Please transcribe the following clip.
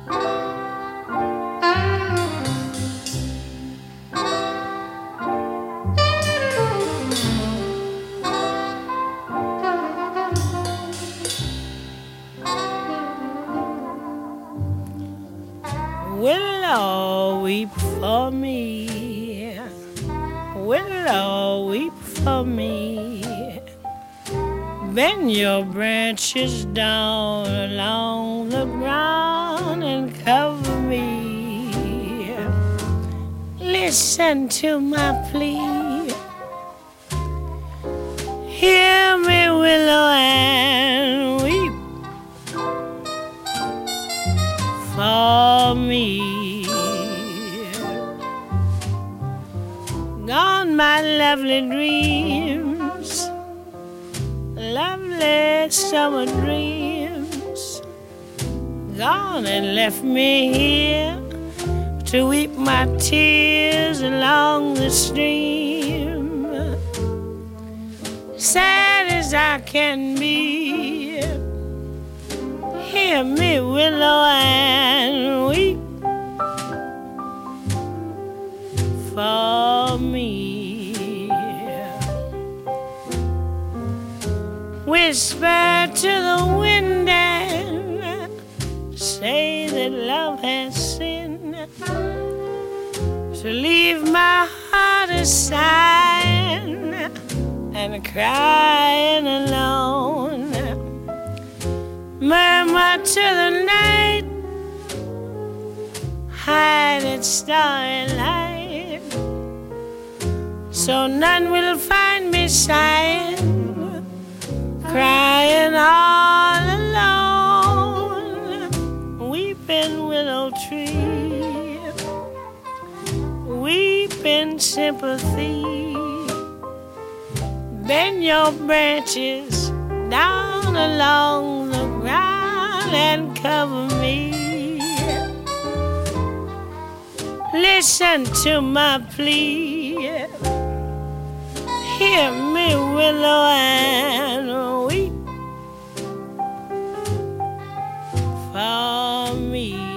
Willow, weep for me. Willow, weep for me. Bend your branches down along the ground and cover me. Listen to my plea. Hear me, willow, and weep for me. Gone my lovely dreams, lovely summer dreams. Gone and left me here to weep my tears along the stream. Sad as I can be, hear me, willow, and weep for me. Whisper to the wind and say that love has sinned, to leave my heart a sighing and crying alone. Murmur to the night, hide its starry light, so none will find me sighing, crying all alone. Weeping willow tree, weep in sympathy. Bend your branches down along the ground and cover me. Listen to my plea. Hear me, willow, and weep for me.